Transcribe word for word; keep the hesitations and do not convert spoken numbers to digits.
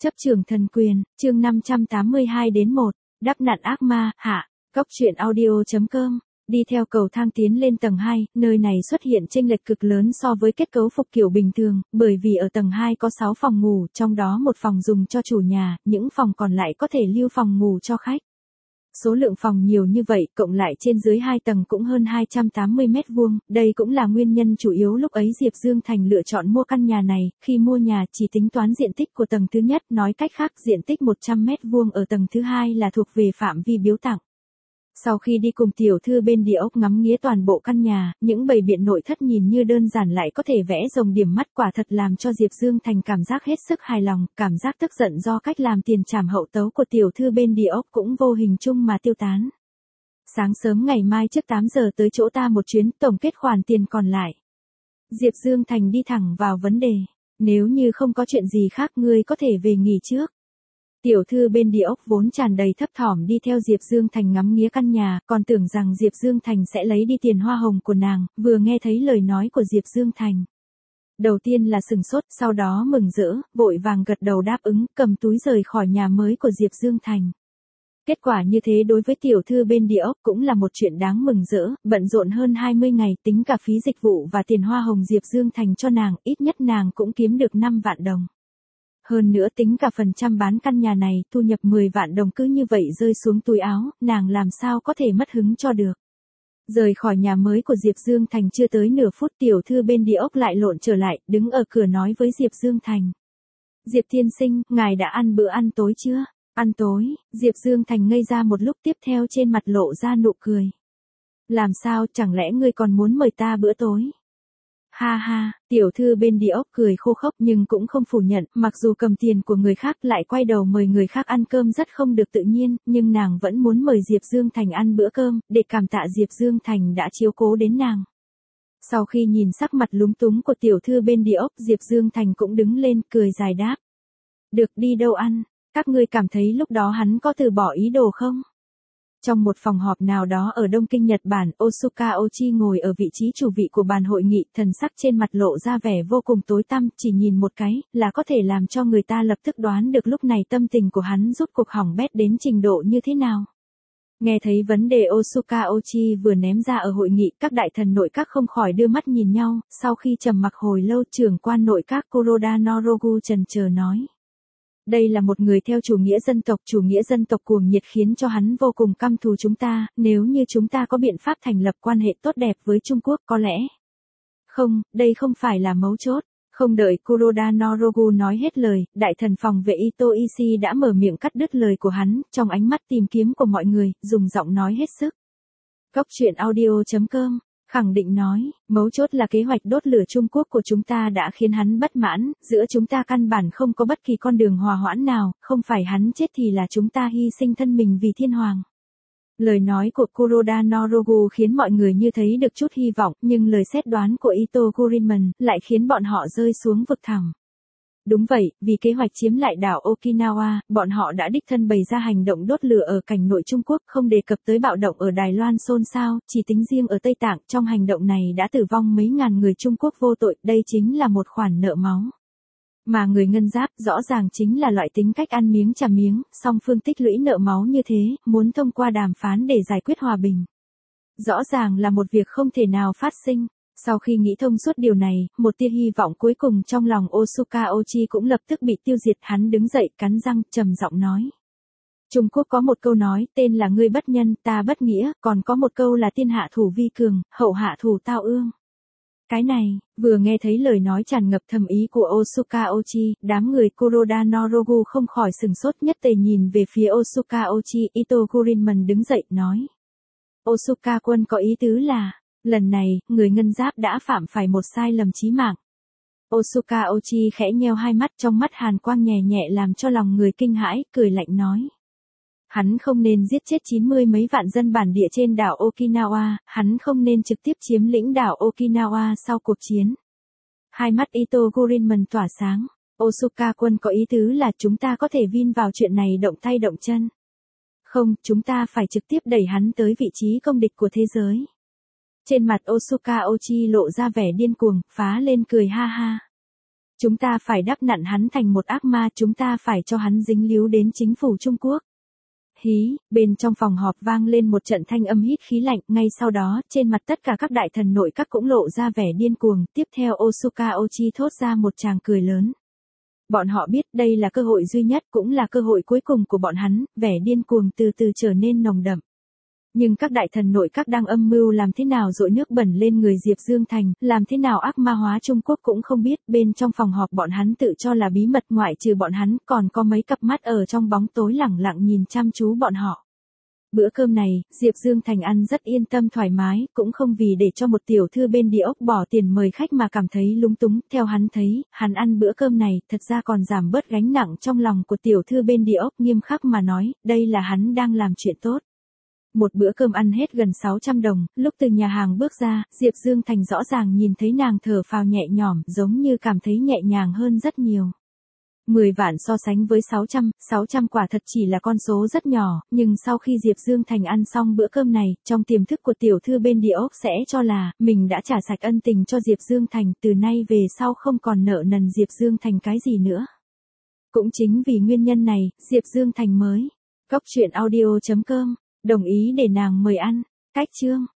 Chấp trường thần quyền, chương năm trăm tám mươi hai đến một, đắp nặn ác ma, hạ, Cóc truyện audio chấm com. Đi theo cầu thang tiến lên tầng hai, nơi này xuất hiện chênh lệch cực lớn so với kết cấu phục kiểu bình thường, bởi vì ở tầng hai có sáu phòng ngủ, trong đó một phòng dùng cho chủ nhà, những phòng còn lại có thể lưu phòng ngủ cho khách. Số lượng phòng nhiều như vậy, cộng lại trên dưới hai tầng cũng hơn hai trăm tám mươi mét vuông, đây cũng là nguyên nhân chủ yếu lúc ấy Diệp Dương Thành lựa chọn mua căn nhà này, khi mua nhà chỉ tính toán diện tích của tầng thứ nhất, nói cách khác diện tích một trăm mét vuông ở tầng thứ hai là thuộc về phạm vi biếu tặng. Sau khi đi cùng tiểu thư bên địa ốc ngắm nghía toàn bộ căn nhà, những bày biện nội thất nhìn như đơn giản lại có thể vẽ rồng điểm mắt, quả thật làm cho Diệp Dương Thành cảm giác hết sức hài lòng, cảm giác tức giận do cách làm tiền trảm hậu tấu của tiểu thư bên địa ốc cũng vô hình chung mà tiêu tán. Sáng sớm ngày mai trước tám giờ tới chỗ ta một chuyến, tổng kết khoản tiền còn lại. Diệp Dương Thành đi thẳng vào vấn đề, nếu như không có chuyện gì khác ngươi có thể về nghỉ trước. Tiểu thư bên địa ốc vốn tràn đầy thấp thỏm đi theo Diệp Dương Thành ngắm nghía căn nhà, còn tưởng rằng Diệp Dương Thành sẽ lấy đi tiền hoa hồng của nàng, vừa nghe thấy lời nói của Diệp Dương Thành. Đầu tiên là sừng sốt, sau đó mừng rỡ, vội vàng gật đầu đáp ứng, cầm túi rời khỏi nhà mới của Diệp Dương Thành. Kết quả như thế đối với tiểu thư bên địa ốc cũng là một chuyện đáng mừng rỡ, bận rộn hơn hai mươi ngày, tính cả phí dịch vụ và tiền hoa hồng Diệp Dương Thành cho nàng, ít nhất nàng cũng kiếm được năm vạn đồng. Hơn nữa tính cả phần trăm bán căn nhà này, thu nhập mười vạn đồng cứ như vậy rơi xuống túi áo, nàng làm sao có thể mất hứng cho được. Rời khỏi nhà mới của Diệp Dương Thành chưa tới nửa phút, tiểu thư bên địa ốc lại lộn trở lại, đứng ở cửa nói với Diệp Dương Thành. Diệp tiên sinh, ngài đã ăn bữa ăn tối chưa? Ăn tối, Diệp Dương Thành ngây ra một lúc, tiếp theo trên mặt lộ ra nụ cười. Làm sao, chẳng lẽ ngươi còn muốn mời ta bữa tối? Ha ha, tiểu thư bên địa ốc cười khô khốc nhưng cũng không phủ nhận, mặc dù cầm tiền của người khác lại quay đầu mời người khác ăn cơm rất không được tự nhiên, nhưng nàng vẫn muốn mời Diệp Dương Thành ăn bữa cơm, để cảm tạ Diệp Dương Thành đã chiếu cố đến nàng. Sau khi nhìn sắc mặt lúng túng của tiểu thư bên địa ốc, Diệp Dương Thành cũng đứng lên, cười dài đáp. Được, đi đâu ăn, các ngươi cảm thấy lúc đó hắn có từ bỏ ý đồ không? Trong một phòng họp nào đó ở Đông Kinh Nhật Bản, Osuka Ochi ngồi ở vị trí chủ vị của bàn hội nghị, thần sắc trên mặt lộ ra vẻ vô cùng tối tăm, chỉ nhìn một cái, là có thể làm cho người ta lập tức đoán được lúc này tâm tình của hắn rút cuộc hỏng bét đến trình độ như thế nào. Nghe thấy vấn đề Osuka Ochi vừa ném ra ở hội nghị, các đại thần nội các không khỏi đưa mắt nhìn nhau, sau khi trầm mặc hồi lâu, trưởng quan nội các Kuroda Norogu trần chờ nói. Đây là một người theo chủ nghĩa dân tộc, chủ nghĩa dân tộc cuồng nhiệt khiến cho hắn vô cùng căm thù chúng ta, nếu như chúng ta có biện pháp thành lập quan hệ tốt đẹp với Trung Quốc có lẽ. Không, đây không phải là mấu chốt. Không đợi Kuroda Norogu nói hết lời, đại thần phòng vệ Ito Ishii đã mở miệng cắt đứt lời của hắn, trong ánh mắt tìm kiếm của mọi người, dùng giọng nói hết sức. Cóc truyện audio chấm com khẳng định nói, mấu chốt là kế hoạch đốt lửa Trung Quốc của chúng ta đã khiến hắn bất mãn, giữa chúng ta căn bản không có bất kỳ con đường hòa hoãn nào, không phải hắn chết thì là chúng ta hy sinh thân mình vì thiên hoàng. Lời nói của Kuroda Norogu khiến mọi người như thấy được chút hy vọng, nhưng lời xét đoán của Ito Kurinman lại khiến bọn họ rơi xuống vực thẳm. Đúng vậy, vì kế hoạch chiếm lại đảo Okinawa, bọn họ đã đích thân bày ra hành động đốt lửa ở cảnh nội Trung Quốc, không đề cập tới bạo động ở Đài Loan xôn xao, chỉ tính riêng ở Tây Tạng, trong hành động này đã tử vong mấy ngàn người Trung Quốc vô tội, đây chính là một khoản nợ máu. Mà người Ngân Giáp rõ ràng chính là loại tính cách ăn miếng trả miếng, song phương tích lũy nợ máu như thế, muốn thông qua đàm phán để giải quyết hòa bình. Rõ ràng là một việc không thể nào phát sinh. Sau khi nghĩ thông suốt điều này, một tia hy vọng cuối cùng trong lòng Osuka Ochi cũng lập tức bị tiêu diệt, hắn đứng dậy cắn răng, trầm giọng nói. Trung Quốc có một câu nói, tên là ngươi bất nhân, ta bất nghĩa, còn có một câu là tiên hạ thủ vi cường, hậu hạ thủ tao ương. Cái này, vừa nghe thấy lời nói tràn ngập thầm ý của Osuka Ochi, đám người Kuroda Norogu không khỏi sừng sốt, nhất tề nhìn về phía Osuka Ochi. Ito Kurinman đứng dậy, nói. Osuka quân có ý tứ là, lần này, người Ngân Giáp đã phạm phải một sai lầm chí mạng. Osuka Ochi khẽ nheo hai mắt, trong mắt hàn quang nhẹ nhẹ làm cho lòng người kinh hãi, cười lạnh nói. Hắn không nên giết chết chín mươi mấy vạn dân bản địa trên đảo Okinawa, hắn không nên trực tiếp chiếm lĩnh đảo Okinawa sau cuộc chiến. Hai mắt Ito Kurinman tỏa sáng. Osuka quân có ý tứ là chúng ta có thể vin vào chuyện này động tay động chân. Không, chúng ta phải trực tiếp đẩy hắn tới vị trí công địch của thế giới. Trên mặt Osuka Ochi lộ ra vẻ điên cuồng, phá lên cười ha ha. Chúng ta phải đắp nặn hắn thành một ác ma, chúng ta phải cho hắn dính líu đến chính phủ Trung Quốc. Hí, bên trong phòng họp vang lên một trận thanh âm hít khí lạnh, ngay sau đó, trên mặt tất cả các đại thần nội các cũng lộ ra vẻ điên cuồng, tiếp theo Osuka Ochi thốt ra một tràng cười lớn. Bọn họ biết đây là cơ hội duy nhất cũng là cơ hội cuối cùng của bọn hắn, vẻ điên cuồng từ từ trở nên nồng đậm. Nhưng các đại thần nội các đang âm mưu làm thế nào dội nước bẩn lên người Diệp Dương Thành, làm thế nào ác ma hóa Trung Quốc cũng không biết, bên trong phòng họp bọn hắn tự cho là bí mật, ngoại trừ bọn hắn còn có mấy cặp mắt ở trong bóng tối lẳng lặng nhìn chăm chú bọn họ. Bữa cơm này, Diệp Dương Thành ăn rất yên tâm thoải mái, cũng không vì để cho một tiểu thư bên địa ốc bỏ tiền mời khách mà cảm thấy lúng túng, theo hắn thấy, hắn ăn bữa cơm này thật ra còn giảm bớt gánh nặng trong lòng của tiểu thư bên địa ốc, nghiêm khắc mà nói, đây là hắn đang làm chuyện tốt. Một bữa cơm ăn hết gần sáu trăm đồng, lúc từ nhà hàng bước ra, Diệp Dương Thành rõ ràng nhìn thấy nàng thở phào nhẹ nhõm, giống như cảm thấy nhẹ nhàng hơn rất nhiều. mười vạn so sánh với sáu trăm, sáu trăm quả thật chỉ là con số rất nhỏ, nhưng sau khi Diệp Dương Thành ăn xong bữa cơm này, trong tiềm thức của tiểu thư bên địa ốc sẽ cho là, mình đã trả sạch ân tình cho Diệp Dương Thành, từ nay về sau không còn nợ nần Diệp Dương Thành cái gì nữa. Cũng chính vì nguyên nhân này, Diệp Dương Thành mới, cốc truyện audio chấm com, đồng ý để nàng mời ăn. Cách chương